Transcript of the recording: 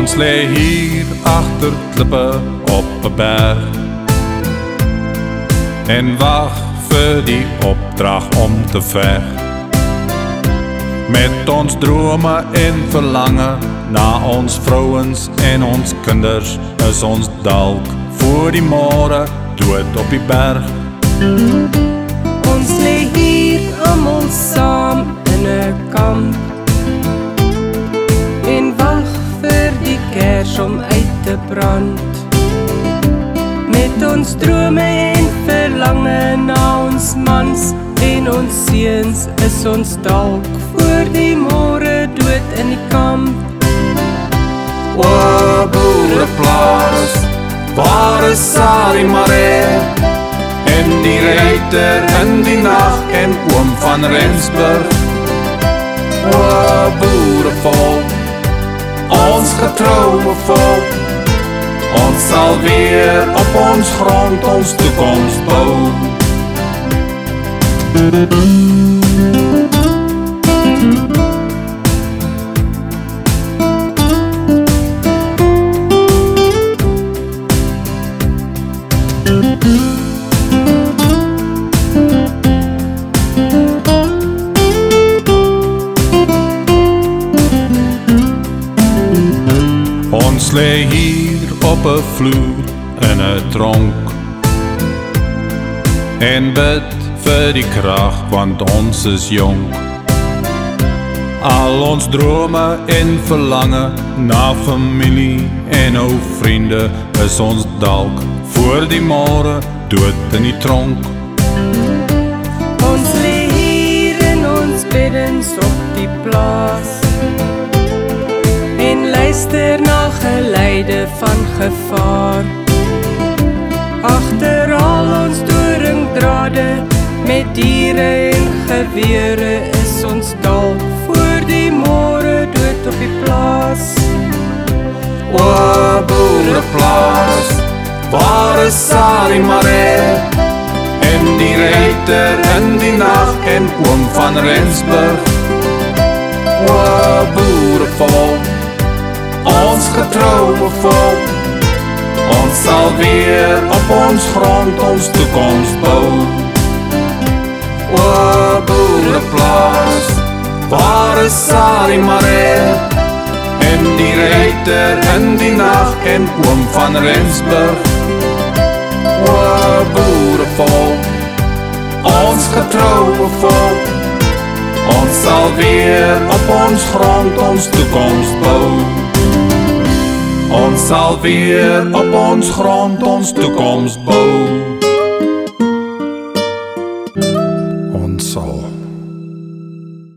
Ons lê hier agter klippe op 'n berg en wag vir die opdrag om te veg. Met ons drome en verlange na ons vrouens en ons kinders is ons dalk voor die môre dood op die berg. Ons lê hier almal saam in 'n kamp en wag vir die kers om uit te brand. Met ons drome en verlange na ons mans en ons seuns is ons dalk voor die môre dood in die kamp. O boereplaas, waar is Sari Maree en die ruiter in die nag en oom van Rensburg? O boerevolk, ons getroue volk, ons sal weer op ons grond ons toekoms bou. Ons lê hier op 'n vloer in 'n tronk en bid vir die krag want ons is jonk. Al ons drome en verlange na familie en ou vriende is ons dalk voor die môre dood in die tronk. Ons lê hier in ons beddens op die plaas en luister na geluide van gevaar. Agter al ons doringdrade met diere en gewere is ons dalk voor die môre dood op die plaas. O boereplaas, waar is Sari Maree en die ruiter in die nag en oom van Rensburg? O boerevolk, ons getroue volk, ons sal weer op ons grond ons toekoms bou. O boereplaas, waar is Sari Maree en die ruiter in die nag en oom van Rensburg? O boerevolk, ons getroue volk, ons sal weer op ons grond ons toekoms bou. Ons sal weer op ons grond ons toekoms bou.